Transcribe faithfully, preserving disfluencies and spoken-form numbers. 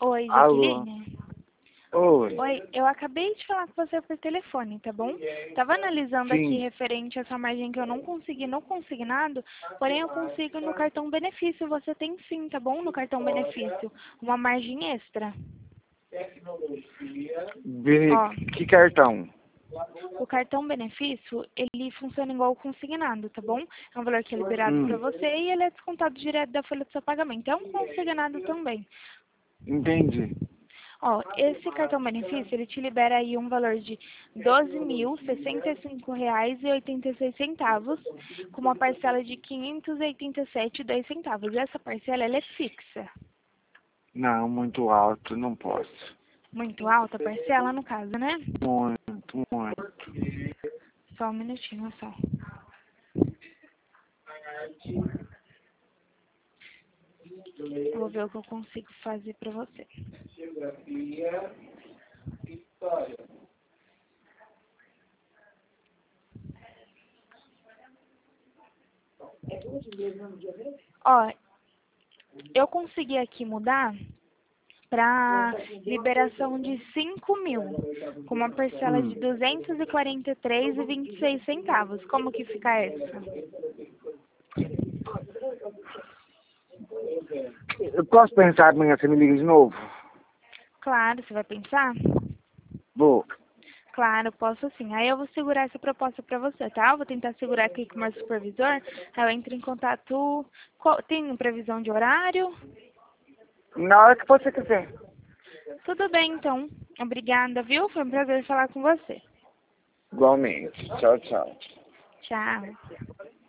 Oi, Alô? Jaqueline? Oi. Oi, eu acabei de falar com você por telefone, tá bom? Tava analisando aqui Sim. referente a essa margem que eu não consegui no consignado, porém eu consigo no cartão benefício. Você tem sim, tá bom? No cartão benefício, uma margem extra. Bene- Ó, Que cartão? o cartão benefício, ele funciona igual o consignado, tá bom? É um valor que é liberado para Hum, você e ele é descontado direto da folha do seu pagamento. É um consignado também. entendi. Ó, esse cartão benefício, ele te libera aí um valor de doze mil sessenta e cinco reais e oitenta e seis centavos, com uma parcela de quinhentos e oitenta e sete e dois centavos. Essa parcela, ela é fixa. Não, muito alto, não posso. Muito alta a parcela, no caso, né? Muito, muito. Só um minutinho, só. Eu vou ver o que eu consigo fazer pra você. Ó, eu consegui aqui mudar para liberação de cinco mil, com uma parcela de Hum. duzentos e quarenta e três e vinte e seis centavos. Como que fica essa? Eu posso pensar amanhã, você me liga de novo? Claro, você vai pensar? Vou. Claro, posso sim. Aí eu vou segurar essa proposta para você, tá? Eu vou tentar segurar aqui com o meu supervisor. Aí eu entro em contato. Qual- Tem previsão de horário? Na hora que você quiser. Tudo bem, então. Obrigada, viu? Foi um prazer falar com você. Igualmente. Tchau, tchau. Tchau.